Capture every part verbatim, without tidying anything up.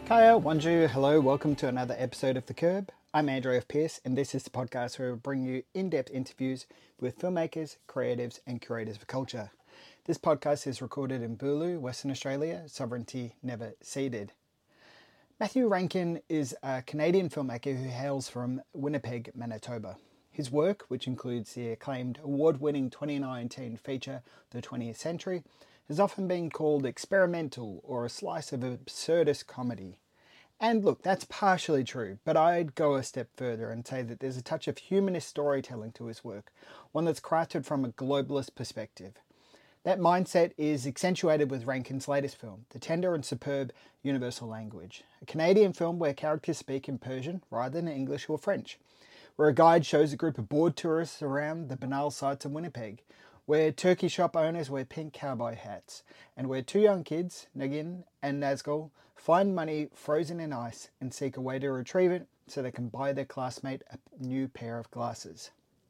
Kaya, Wanju, hello, welcome to another episode of The Curb. I'm Andrew F. Pearce, and this is the podcast where we bring you in-depth interviews with filmmakers, creatives, and curators of culture. This podcast is recorded in Bulu, Western Australia, sovereignty never ceded. Matthew Rankin is a Canadian filmmaker who hails from Winnipeg, Manitoba. His work, which includes the acclaimed award-winning twenty nineteen feature, The twentieth Century, has often been called experimental or a slice of absurdist comedy. And look, that's partially true, but I'd go a step further and say that there's a touch of humanist storytelling to his work, one that's crafted from a globalist perspective. That mindset is accentuated with Rankin's latest film, The Tender and Superb Universal Language, a Canadian film where characters speak in Persian rather than English or French, where a guide shows a group of bored tourists around the banal sights of Winnipeg, where turkey shop owners wear pink cowboy hats, and where two young kids, Nagin and Nazgul, find money frozen in ice and seek a way to retrieve it so they can buy their classmate a new pair of glasses.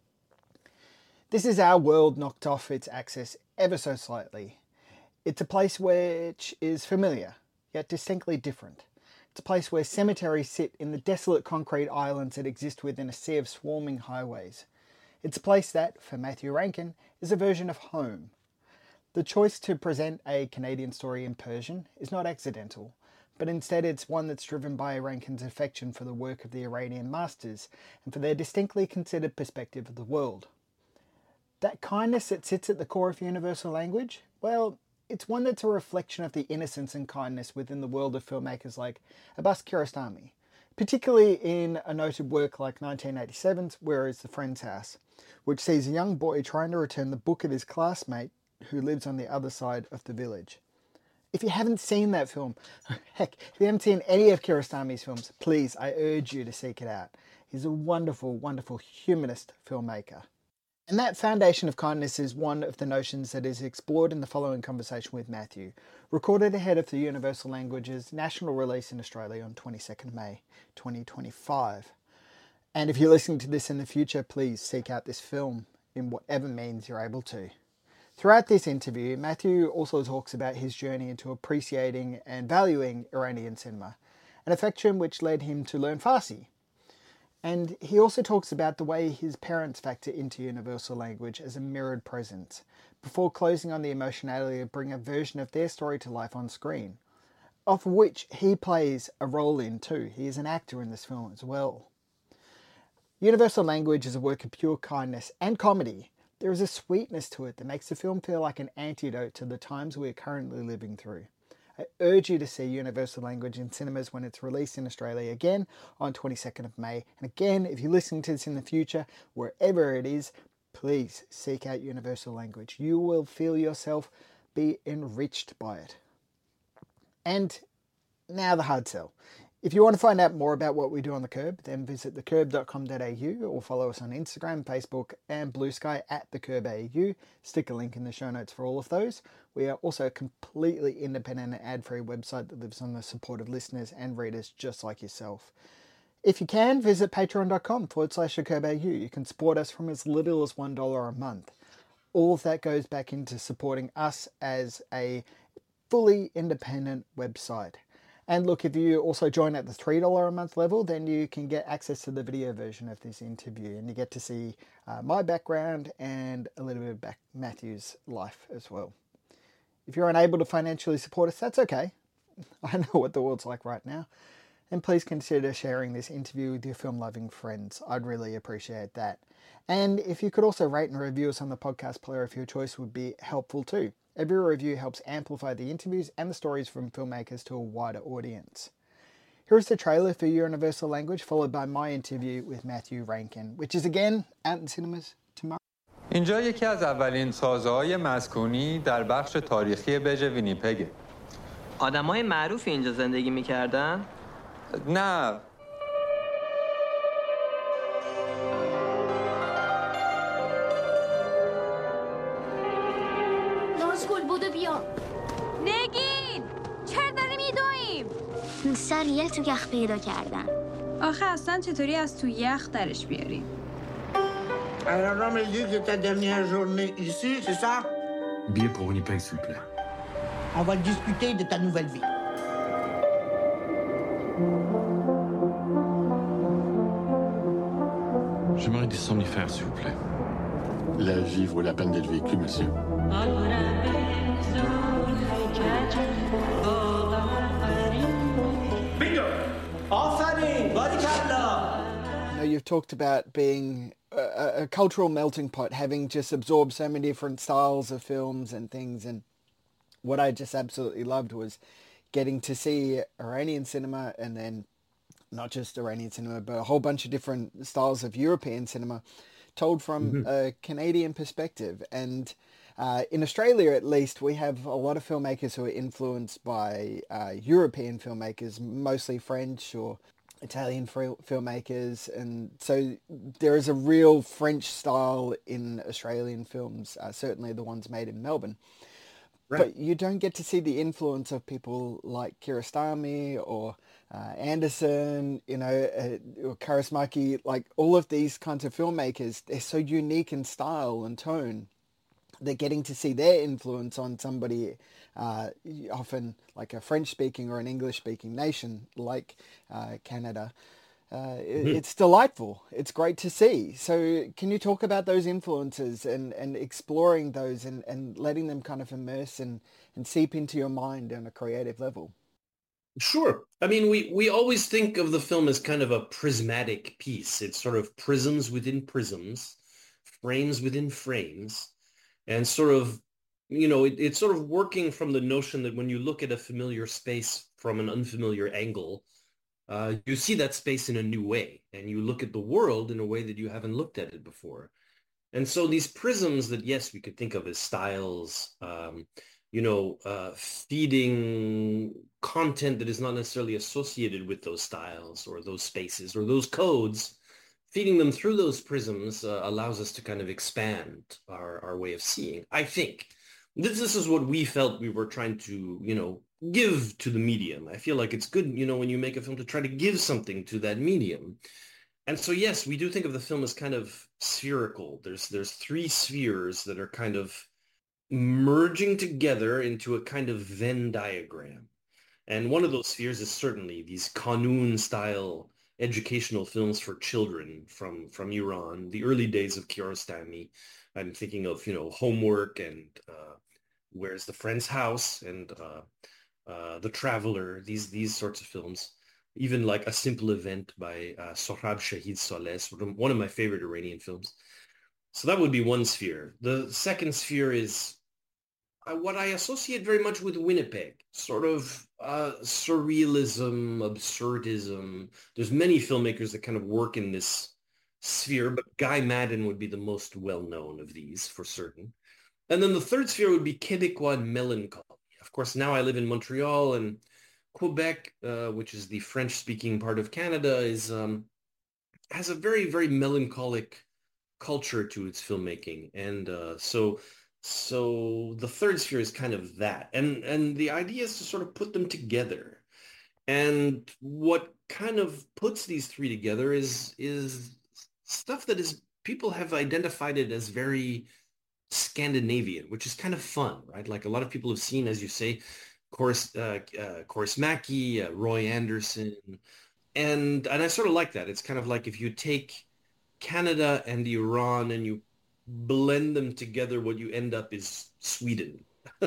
This is our world knocked off its axis ever so slightly. It's a place which is familiar, yet distinctly different. It's a place where cemeteries sit in the desolate concrete islands that exist within a sea of swarming highways. It's a place that, for Matthew Rankin, is a version of home. The choice to present a Canadian story in Persian is not accidental, but instead it's one that's driven by Rankin's affection for the work of the Iranian masters and for their distinctly considered perspective of the world. That kindness that sits at the core of universal language, well, it's one that's a reflection of the innocence and kindness within the world of filmmakers like Abbas Kiarostami, particularly in a noted work like nineteen eighty-seven's Where is the Friend's House, which sees a young boy trying to return the book of his classmate who lives on the other side of the village. If you haven't seen that film, heck, if you haven't seen any of Kiarostami's films, please, I urge you to seek it out. He's a wonderful, wonderful humanist filmmaker. And that foundation of kindness is one of the notions that is explored in the following conversation with Matthew, recorded ahead of the Universal Language's national release in Australia on twenty-second of May twenty twenty-five. And if you're listening to this in the future, please seek out this film in whatever means you're able to. Throughout this interview, Matthew also talks about his journey into appreciating and valuing Iranian cinema, an affection which led him to learn Farsi. And he also talks about the way his parents factor into universal language as a mirrored presence, before closing on the emotionality of bringing a version of their story to life on screen, of which he plays a role in too. He is an actor in this film as well. Universal Language is a work of pure kindness and comedy. There is a sweetness to it that makes the film feel like an antidote to the times we are currently living through. I urge you to see Universal Language in cinemas when it's released in Australia again on twenty-second of May. And again, if you're listening to this in the future, wherever it is, please seek out Universal Language. You will feel yourself be enriched by it. And now the hard sell. If you want to find out more about what we do on The Curb, then visit the curb dot com dot a u or follow us on Instagram, Facebook and Blue Sky at The Curb A U. Stick a link in the show notes for all of those. We are also a completely independent and ad-free website that lives on the support of listeners and readers just like yourself. If you can, visit patreon.com forward slash The Curb A U. You can support us from as little as one dollar a month. All of that goes back into supporting us as a fully independent website. And look, if you also join at the three dollars a month level, then you can get access to the video version of this interview and you get to see uh, my background and a little bit of back Matthew's life as well. If you're unable to financially support us, that's okay. I know what the world's like right now. And please consider sharing this interview with your film-loving friends. I'd really appreciate that. And if you could also rate and review us on the podcast player of your choice would be helpful too. Every review helps amplify the interviews and the stories from filmmakers to a wider audience. Here is the trailer for Universal Language, followed by my interview with Matthew Rankin, which is again out in cinemas tomorrow. اینجا یکی از اولین سازه‌های مسکونی در بخش تاریخی بژ وینیپگه. آدمای معروفی اینجا زندگی می‌کردن؟ نه. نازگل بودو بیا. نگین چرا داریم میدویم؟ سر یه تو یخ پیدا کردن. آخه اصلا چطوری از تو یخ درش بیاریم؟ Alors, on me dit que ta dernière journée ici, c'est ça? Billet pour Winnipeg, s'il vous plaît. On va discuter de ta nouvelle vie. J'aimerais des somnifères, s'il vous plaît. La vie vaut la peine d'être vécue, monsieur. Bingo! آفرین! باریکلا! You know, you've talked about being a, a cultural melting pot, having just absorbed so many different styles of films and things. And what I just absolutely loved was getting to see Iranian cinema, and then not just Iranian cinema, but a whole bunch of different styles of European cinema told from mm-hmm. a Canadian perspective. And uh, in Australia, at least, we have a lot of filmmakers who are influenced by uh, European filmmakers, mostly French or Italian fil- filmmakers. And so there is a real French style in Australian films, uh, certainly the ones made in Melbourne. Right. But you don't get to see the influence of people like Kiarostami or uh, Anderson, you know, uh, or Kaurismäki, like all of these kinds of filmmakers. They're so unique in style and tone. They're getting to see their influence on somebody, uh, often like a French-speaking or an English-speaking nation like uh, Canada. Uh, it, mm-hmm. It's delightful. It's great to see. So can you talk about those influences and, and exploring those and, and letting them kind of immerse and, and seep into your mind on a creative level? Sure. I mean, we, we always think of the film as kind of a prismatic piece. It's sort of prisms within prisms, frames within frames, and sort of, you know, it, it's sort of working from the notion that when you look at a familiar space from an unfamiliar angle, Uh, you see that space in a new way, and you look at the world in a way that you haven't looked at it before. And so these prisms that, yes, we could think of as styles, um, you know, uh, feeding content that is not necessarily associated with those styles or those spaces or those codes, feeding them through those prisms uh, allows us to kind of expand our, our way of seeing, I think. This, this is what we felt we were trying to, you know, give to the medium. I feel like it's good, you know, when you make a film to try to give something to that medium. And so, yes, we do think of the film as kind of spherical. There's there's three spheres that are kind of merging together into a kind of Venn diagram. And one of those spheres is certainly these Kanun-style educational films for children from, from Iran, the early days of Kiarostami. I'm thinking of, you know, Homework and uh, Where's the Friend's House and uh, uh, The Traveler, these these sorts of films. Even like A Simple Event by uh, Sohrab Shahid Saleh, one of my favorite Iranian films. So that would be one sphere. The second sphere is uh, what I associate very much with Winnipeg, sort of uh, surrealism, absurdism. There's many filmmakers that kind of work in this sphere, but Guy Maddin would be the most well-known of these for certain. And then the third sphere would be Québécois melancholy. Of course, now I live in Montreal, and Quebec, uh, which is the French-speaking part of Canada, is um, has a very, very melancholic culture to its filmmaking. And uh, so so the third sphere is kind of that. And, and the idea is to sort of put them together. And what kind of puts these three together is is stuff that is, people have identified it as very Scandinavian, which is kind of fun, right? Like a lot of people have seen, as you say, Koris, uh, uh, Kaurismäki, uh, Roy Anderson, and and I sort of like that. It's kind of like if you take Canada and Iran and you blend them together, what you end up is Sweden.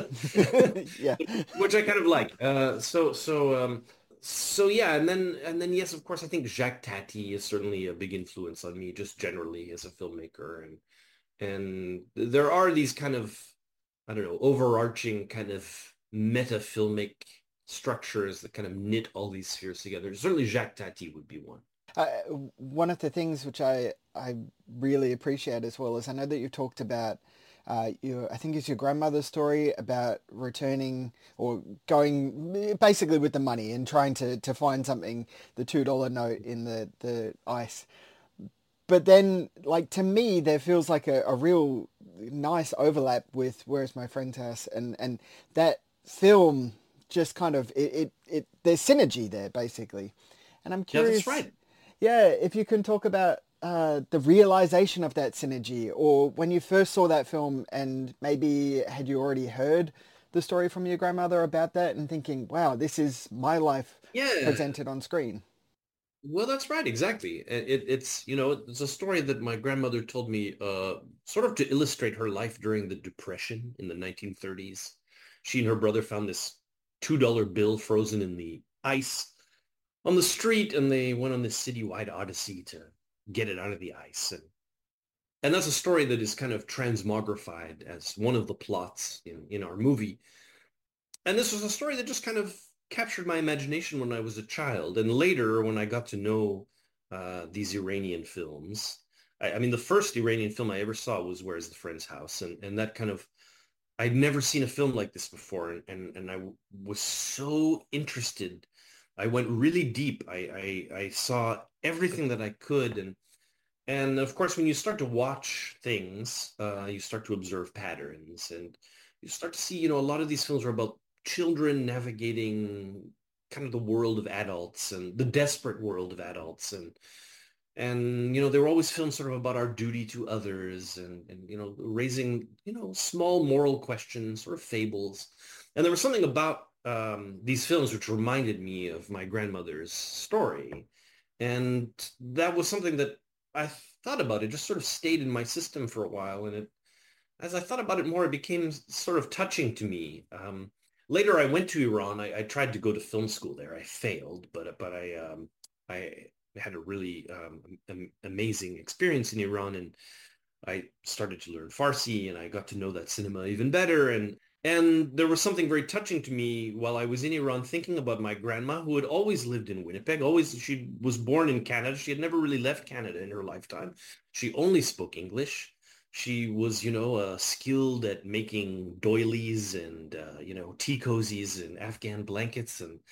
Yeah, which I kind of like. Uh, so so um, so yeah, and then and then yes, of course, I think Jacques Tati is certainly a big influence on me, just generally as a filmmaker, and and there are these kind of, I don't know, overarching kind of meta filmic structures that kind of knit all these spheres together. Certainly Jacques Tati would be one. Uh, one of the things which I, I really appreciate as well is I know that you talked about, uh, your, I think it's your grandmother's story about returning or going basically with the money and trying to, to find something, the two dollar note in the, the ice. But then, like, to me, there feels like a, a real nice overlap with Where's My Friend's House, and, and that film just kind of, it, it, it there's synergy there, basically. And I'm curious, yeah, that's right. Yeah, if you can talk about uh, the realization of that synergy, or when you first saw that film, and maybe had you already heard the story from your grandmother about that and thinking, wow, this is my life Yeah. presented on screen. Well, that's right. Exactly. It, it's, you know, it's a story that my grandmother told me uh, sort of to illustrate her life during the Depression in the nineteen thirties. She and her brother found this two dollar bill frozen in the ice on the street, and they went on this citywide odyssey to get it out of the ice. And and that's a story that is kind of transmogrified as one of the plots in, in our movie. And this was a story that just kind of captured my imagination when I was a child. And later, when I got to know uh, these Iranian films, I, I mean, the first Iranian film I ever saw was Where's the Friend's House? And, and that kind of, I'd never seen a film like this before. And, and, and I was so interested. I went really deep. I, I, I saw everything that I could. And, and of course, when you start to watch things, uh, you start to observe patterns. And you start to see, you know, a lot of these films are about children navigating kind of the world of adults and the desperate world of adults. And, and, you know, they were always films sort of about our duty to others and, and, you know, raising, you know, small moral questions, sort of fables. And there was something about um, these films which reminded me of my grandmother's story. And that was something that I thought about. It just sort of stayed in my system for a while. And it, as I thought about it more, it became sort of touching to me. Um, Later, I went to Iran. I, I tried to go to film school there. I failed, but but I um, I had a really um, am- amazing experience in Iran, and I started to learn Farsi, and I got to know that cinema even better. And and there was something very touching to me while I was in Iran, thinking about my grandma, who had always lived in Winnipeg. Always, she was born in Canada. She had never really left Canada in her lifetime. She only spoke English. She was, you know, uh, skilled at making doilies and, uh, you know, tea cozies and Afghan blankets and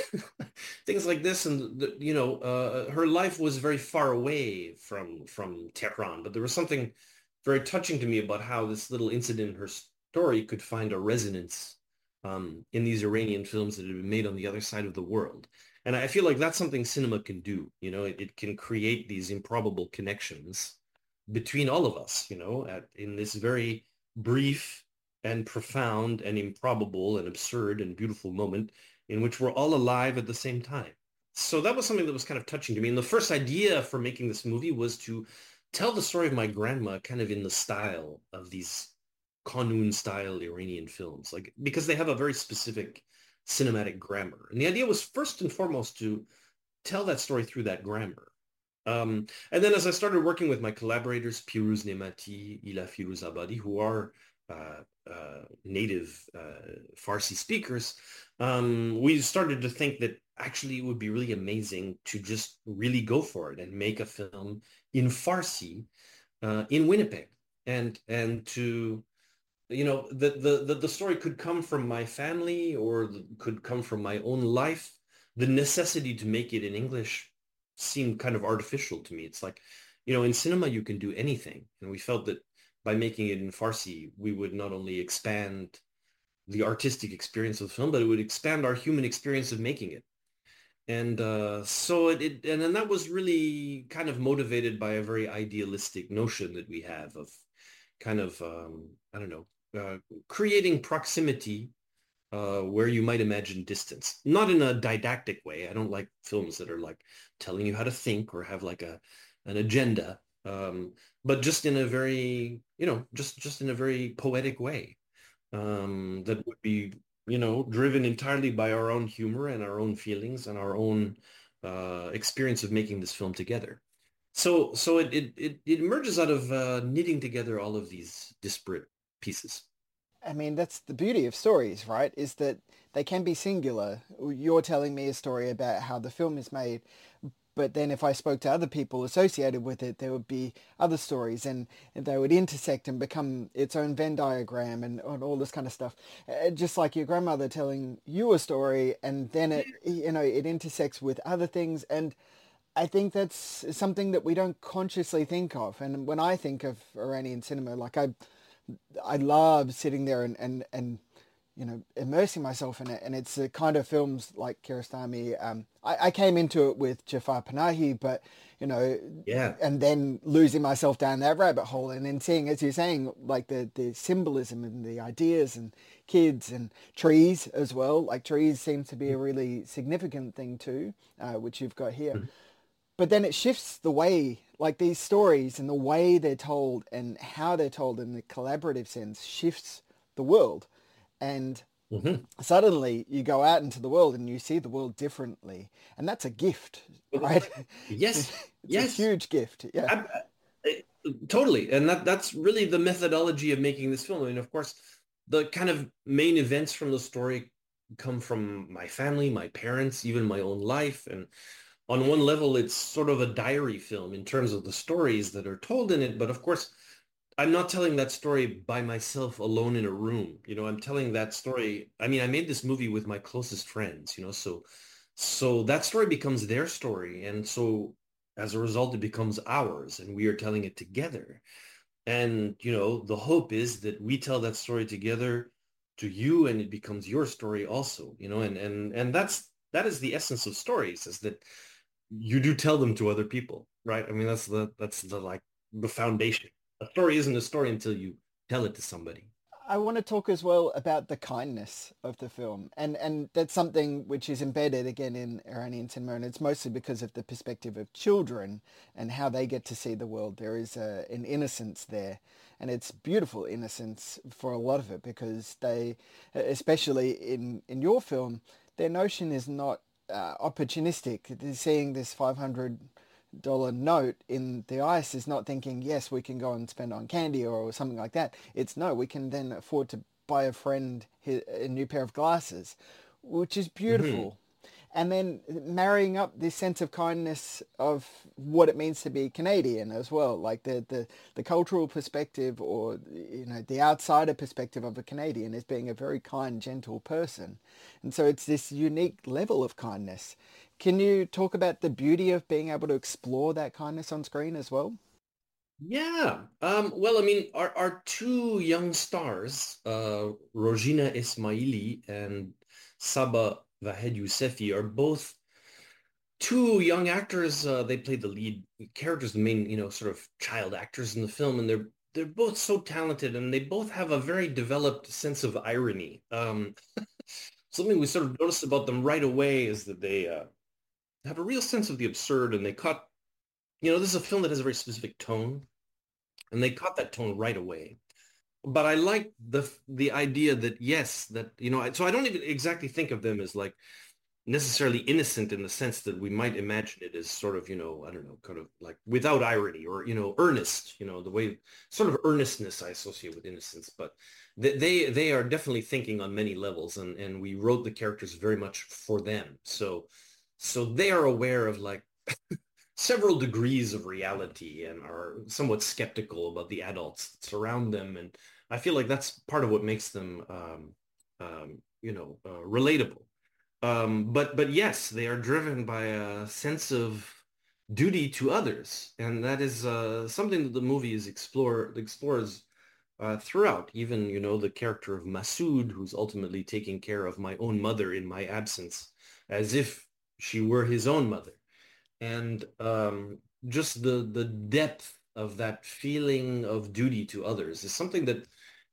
things like this. And, the, you know, uh, her life was very far away from from Tehran. But there was something very touching to me about how this little incident in her story could find a resonance um, in these Iranian films that had been made on the other side of the world. And I feel like that's something cinema can do. You know, it, it can create these improbable connections between all of us, you know, at, in this very brief and profound and improbable and absurd and beautiful moment in which we're all alive at the same time. So that was something that was kind of touching to me. And the first idea for making this movie was to tell the story of my grandma kind of in the style of these Qanun style Iranian films, like, because they have a very specific cinematic grammar. And the idea was first and foremost to tell that story through that grammar. Um, and then as I started working with my collaborators, Piruz Nemati, Ila Firuzabadi, who are uh, uh, native uh, Farsi speakers, um, we started to think that actually it would be really amazing to just really go for it and make a film in Farsi uh, in Winnipeg. And and to, you know, the, the, the, the story could come from my family or the, could come from my own life. The necessity to make it in English seemed kind of artificial to me. It's like, you know, in cinema, you can do anything. And we felt that by making it in Farsi, we would not only expand the artistic experience of the film, but it would expand our human experience of making it. And uh, so it, it, and then that was really kind of motivated by a very idealistic notion that we have of kind of, um, I don't know, uh, creating proximity Uh, where you might imagine distance, not in a didactic way. I don't like films that are like telling you how to think or have like a an agenda, um, but just in a very, you know, just just in a very poetic way um, that would be, you know, driven entirely by our own humor and our own feelings and our own uh, experience of making this film together. So so it it it, it emerges out of uh, knitting together all of these disparate pieces. I mean, that's the beauty of stories, right? Is that they can be singular. You're telling me a story about how the film is made, but then if I spoke to other people associated with it, there would be other stories and, and they would intersect and become its own Venn diagram and, and all this kind of stuff. Uh, just like your grandmother telling you a story and then it, you know, it intersects with other things. And I think that's something that we don't consciously think of. And when I think of Iranian cinema, like I... I love sitting there and, and, and you know, immersing myself in it. And it's the kind of films like Kiarostami. Um, I, I came into it with Jafar Panahi, but, you know, yeah, and then losing myself down that rabbit hole, and then seeing, as you're saying, like the, the symbolism and the ideas and kids and trees as well. Like trees seems to be a really significant thing too, uh, which you've got here. Mm-hmm. But then it shifts the way, like these stories and the way they're told and how they're told in the collaborative sense shifts the world. And mm-hmm. suddenly you go out into the world and you see the world differently. And that's a gift, right? Yes. It's yes. a huge gift. Yeah. I, I, totally. And that that's really the methodology of making this film. I mean, of course, the kind of main events from the story come from my family, my parents, even my own life. And on one level, it's sort of a diary film in terms of the stories that are told in it. But of course, I'm not telling that story by myself alone in a room. You know, I'm telling that story. I mean, I made this movie with my closest friends, you know, so so that story becomes their story. And so as a result, it becomes ours and we are telling it together. And, you know, the hope is that we tell that story together to you and it becomes your story also, you know, and and and that's that is the essence of stories, is that you do tell them to other people, right? I mean, that's the that's the like the foundation. A story isn't a story until you tell it to somebody. I want to talk as well about the kindness of the film. And and that's something which is embedded again in Iranian cinema, and it's mostly because of the perspective of children and how they get to see the world. There is a, an innocence there, and it's beautiful innocence for a lot of it, because they, especially in, in your film, their notion is not uh, opportunistic. They're seeing this five hundred dollar note in the ice is not thinking, yes, we can go and spend on candy or something like that. It's no, we can then afford to buy a friend a new pair of glasses, which is beautiful. Mm-hmm. And then marrying up this sense of kindness of what it means to be Canadian as well, like the, the, the cultural perspective, or, you know, the outsider perspective of a Canadian as being a very kind, gentle person. And so it's this unique level of kindness. Can you talk about the beauty of being able to explore that kindness on screen as well? Yeah. Um, well, I mean, our, our two young stars, uh, Rojina Ismaili and Saba Vahed Yousefi, are both two young actors. Uh, they played the lead characters, the main, you know, sort of child actors in the film, and they're they're both so talented, and they both have a very developed sense of irony. Um, something we sort of noticed about them right away is that they uh, have a real sense of the absurd, and they caught, you know, this is a film that has a very specific tone, and they caught that tone right away. But I like the the idea that, yes, that, you know, so I don't even exactly think of them as like necessarily innocent in the sense that we might imagine it as sort of, you know, I don't know, kind of like without irony, or, you know, earnest, you know, the way sort of earnestness I associate with innocence. But they they, they are definitely thinking on many levels, and, and we wrote the characters very much for them. So so they are aware of like several degrees of reality and are somewhat skeptical about the adults that surround them. And I feel like that's part of what makes them, um, um, you know, uh, relatable. Um, but but yes, they are driven by a sense of duty to others. And that is uh, something that the movie is explore, explores uh, throughout. Even, you know, the character of Masood, who's ultimately taking care of my own mother in my absence, as if she were his own mother. And um, just the the depth of that feeling of duty to others is something that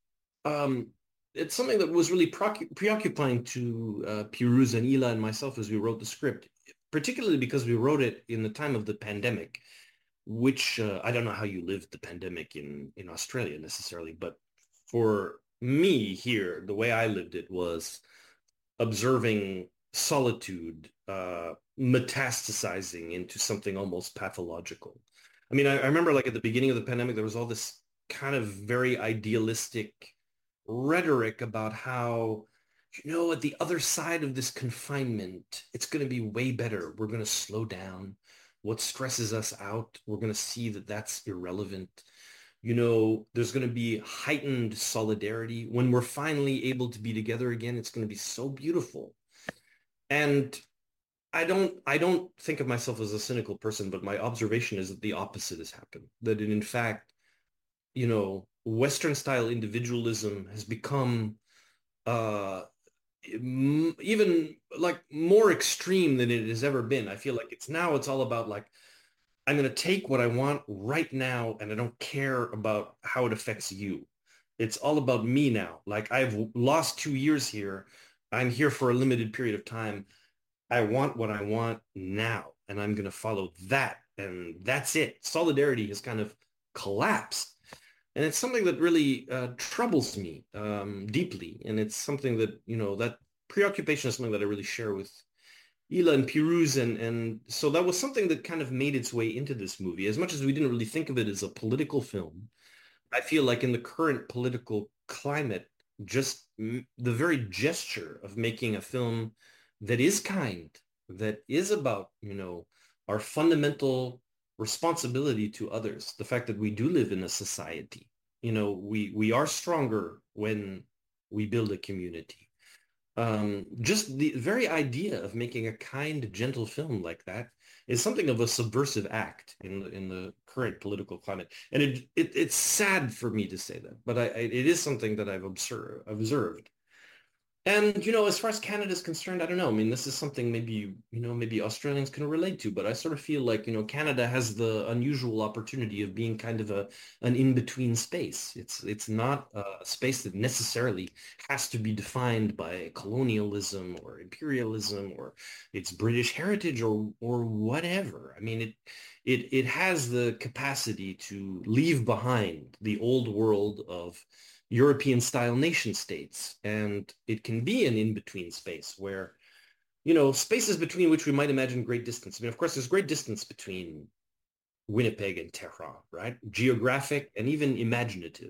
um, it's something that was really pre- preoccupying to uh, Piruz and Ila and myself as we wrote the script, particularly because we wrote it in the time of the pandemic, which uh, I don't know how you lived the pandemic in, in Australia necessarily, but for me here, the way I lived it was observing solitude uh, metastasizing into something almost pathological. I mean, I, I remember like at the beginning of the pandemic, there was all this kind of very idealistic rhetoric about how, you know, at the other side of this confinement, it's going to be way better. We're going to slow down. What stresses us out, we're going to see that that's irrelevant. You know, there's going to be heightened solidarity. When we're finally able to be together again, it's going to be so beautiful. And I don't I don't think of myself as a cynical person, but my observation is that the opposite has happened. That in fact, you know, Western style individualism has become uh, even like more extreme than it has ever been. I feel like it's now it's all about like, I'm going to take what I want right now and I don't care about how it affects you. It's all about me now. Like I've lost two years here. I'm here for a limited period of time. I want what I want now and I'm going to follow that. And that's it. Solidarity has kind of collapsed. And it's something that really uh, troubles me um, deeply. And it's something that, you know, that preoccupation is something that I really share with Ila and Piruz. And, and so that was something that kind of made its way into this movie. As much as we didn't really think of it as a political film, I feel like in the current political climate, just the very gesture of making a film that is kind, that is about, you know, our fundamental responsibility to others, the fact that we do live in a society, you know, we we are stronger when we build a community. Um, just the very idea of making a kind, gentle film like that is something of a subversive act in the, in the current political climate. And it, it it's sad for me to say that, but I, I, it is something that I've observed, observed. And, you know, as far as Canada is concerned, I don't know. I mean, this is something maybe, you know, maybe Australians can relate to, but I sort of feel like, you know, Canada has the unusual opportunity of being kind of a an in-between space. It's it's not a space that necessarily has to be defined by colonialism or imperialism or its British heritage or or whatever. I mean, it it it has the capacity to leave behind the old world of European-style nation states, and it can be an in-between space where, you know, spaces between which we might imagine great distance. I mean, of course, there's great distance between Winnipeg and Tehran, right? Geographic and even imaginative.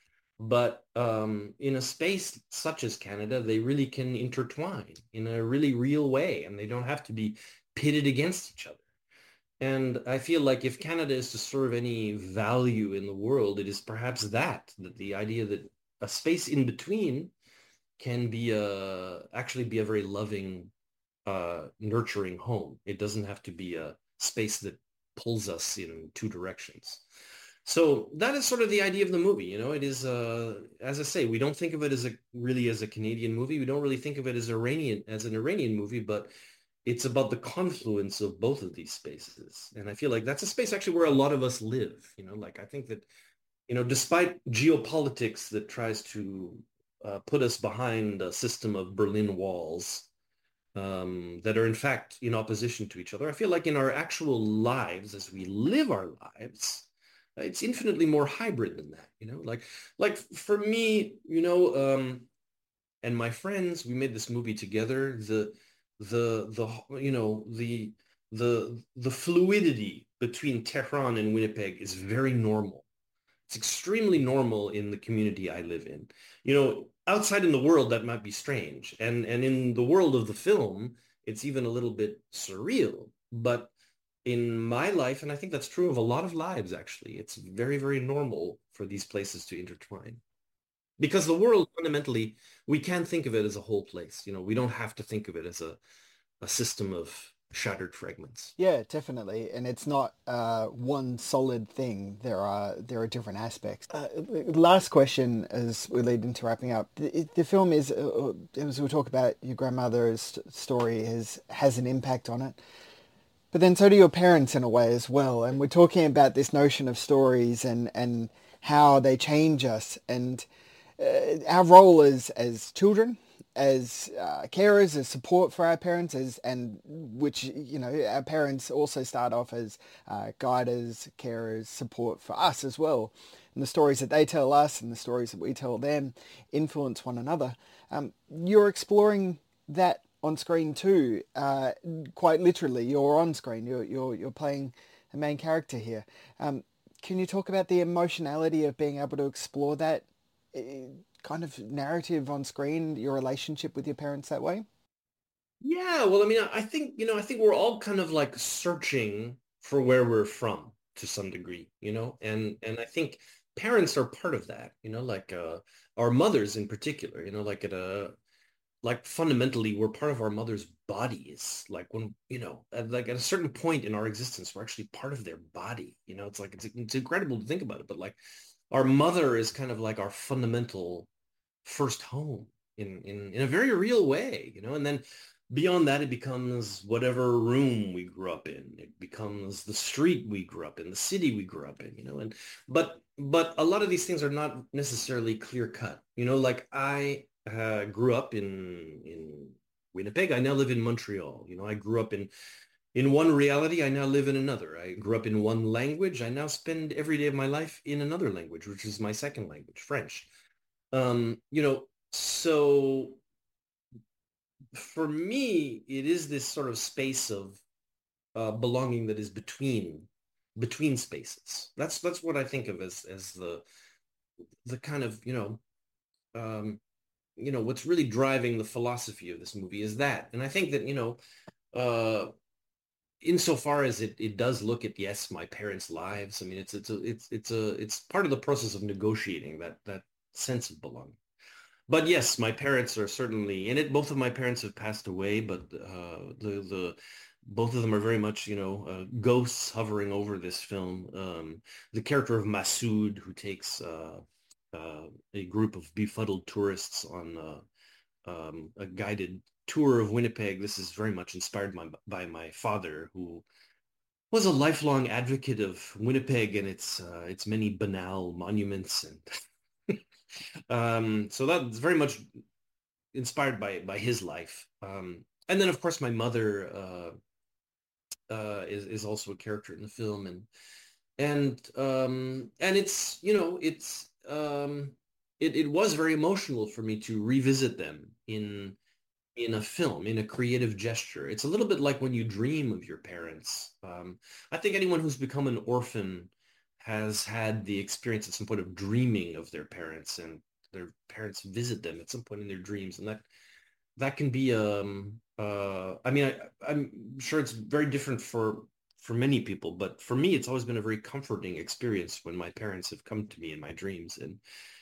But um, in a space such as Canada, they really can intertwine in a really real way, and they don't have to be pitted against each other. And I feel like if Canada is to serve any value in the world, it is perhaps that, that the idea that a space in between can be a, actually be a very loving, uh, nurturing home. It doesn't have to be a space that pulls us in two directions. So that is sort of the idea of the movie. You know, it is, uh, as I say, we don't think of it as a really as a Canadian movie. We don't really think of it as Iranian, as an Iranian movie, but it's about the confluence of both of these spaces. And I feel like that's a space actually where a lot of us live. You know, like I think that, you know, despite geopolitics that tries to uh, put us behind a system of Berlin walls um, that are in fact in opposition to each other, I feel like in our actual lives, as we live our lives, it's infinitely more hybrid than that. You know, like, like for me, you know, um, and my friends, we made this movie together. The the the you know the the the fluidity between Tehran and Winnipeg is very normal. It's extremely normal in the community I live in. You know, outside in the world that might be strange, and and in the world of the film, it's even a little bit surreal. But in my life, and I think that's true of a lot of lives actually, it's very, very normal for these places to intertwine. Because the world, fundamentally, we can think of it as a whole place. You know, we don't have to think of it as a, a system of shattered fragments. Yeah, definitely. And it's not uh, one solid thing. There are there are different aspects. Uh, last question as we lead into wrapping up. The, the film is, uh, as we talk about your grandmother's story, has, has an impact on it. But then so do your parents in a way as well. And we're talking about this notion of stories and, and how they change us. And Uh, our role as as children, as uh, carers, as support for our parents, as and which, you know, our parents also start off as uh, guiders, carers, support for us as well. And the stories that they tell us and the stories that we tell them influence one another. Um, you're exploring that on screen too, uh, quite literally. You're on screen. You're you're you're playing the main character here. Um, can you talk about the emotionality of being able to explore that kind of narrative on screen, your relationship with your parents that way? Yeah, well, I mean, I think, you know, I think we're all kind of like searching for where we're from to some degree, you know, and and I think parents are part of that, you know, like uh, our mothers in particular, you know, like at a, like fundamentally we're part of our mother's bodies. Like when, you know, at, like at a certain point in our existence, we're actually part of their body, you know, it's like, it's, it's incredible to think about it, but like, our mother is kind of like our fundamental first home. in, in, in a very real way, you know, and then beyond that, it becomes whatever room we grew up in. It becomes the street we grew up in, the city we grew up in, you know, and, but, but a lot of these things are not necessarily clear cut, you know, like I uh, grew up in, in Winnipeg. I now live in Montreal. You know, I grew up in, in one reality. I now live in another. I grew up in one language. I now spend every day of my life in another language, which is my second language, French. Um, you know, so for me, it is this sort of space of uh, belonging that is between between spaces. That's that's what I think of as as the the kind of, you know, um, you know, what's really driving the philosophy of this movie is that. And I think that, you know, uh, insofar as it it does look at, yes, my parents' lives. I mean, it's it's a it's it's a it's part of the process of negotiating that that sense of belonging. But yes, my parents are certainly in it. Both of my parents have passed away, but uh, the the both of them are very much, you know, uh, ghosts hovering over this film. Um, the character of Masoud, who takes uh, uh, a group of befuddled tourists on uh, um, a guided tour of Winnipeg. This is very much inspired by, by my father, who was a lifelong advocate of Winnipeg and its uh, its many banal monuments, and um, so that's very much inspired by by his life. Um, and then, of course, my mother uh, uh, is is also a character in the film, and and um, and it's, you know, it's um, it it was very emotional for me to revisit them in. in a film, in a creative gesture. It's a little bit like when you dream of your parents. Um, I think anyone who's become an orphan has had the experience at some point of dreaming of their parents, and their parents visit them at some point in their dreams. And that that can be, um, uh, I mean, I, I'm sure it's very different for for many people, but for me, it's always been a very comforting experience when my parents have come to me in my dreams. And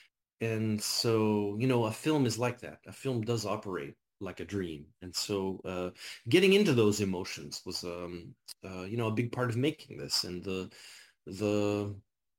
and so, you know, a film is like that. A film does operate like a dream. And so uh, getting into those emotions was, um, uh, you know, a big part of making this. And the, the,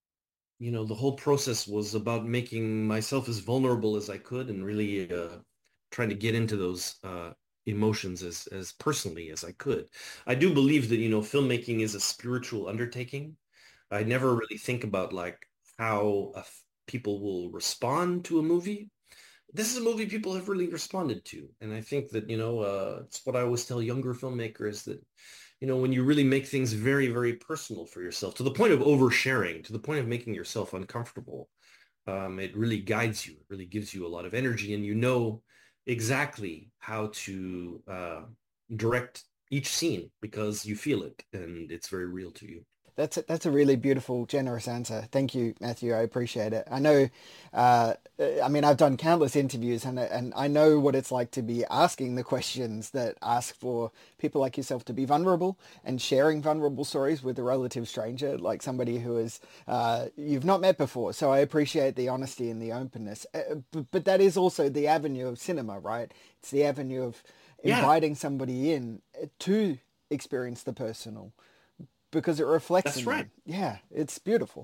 you know, the whole process was about making myself as vulnerable as I could, and really uh, trying to get into those uh, emotions as, as personally as I could. I do believe that, you know, filmmaking is a spiritual undertaking. I never really think about like how uh, people will respond to a movie. This is a movie people have really responded to. And I think that, you know, uh, it's what I always tell younger filmmakers, that, you know, when you really make things very, very personal for yourself, to the point of oversharing, to the point of making yourself uncomfortable, um, it really guides you. It really gives you a lot of energy, and you know exactly how to uh, direct each scene because you feel it and it's very real to you. That's a, that's a really beautiful, generous answer. Thank you, Matthew. I appreciate it. I know, uh, I mean, I've done countless interviews, and and I know what it's like to be asking the questions that ask for people like yourself to be vulnerable and sharing vulnerable stories with a relative stranger, like somebody who is uh, you've not met before. So I appreciate the honesty and the openness. Uh, but, but that is also the avenue of cinema, right? It's the avenue of inviting yeah. somebody in to experience the personal, because it reflects. That's right. Them. Yeah, it's beautiful.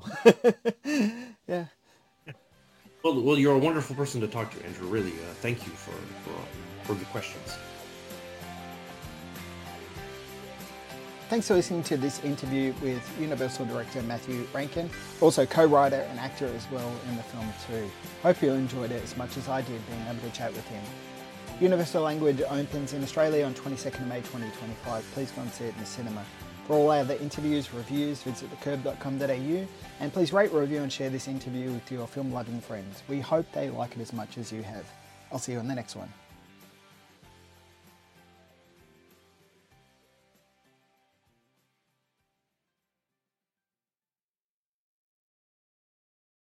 yeah. Well, well, you're a wonderful person to talk to, Andrew. Really, uh, thank you for, for for the questions. Thanks for listening to this interview with Universal director Matthew Rankin, also co-writer and actor as well in the film too. Hope you enjoyed it as much as I did being able to chat with him. Universal Language opens in Australia on twenty-second of May twenty twenty-five. Please go and see it in the cinema. For all other interviews, reviews, visit the curb dot com dot a u, and please rate, review and share this interview with your film-loving friends. We hope they like it as much as you have. I'll see you on the next one.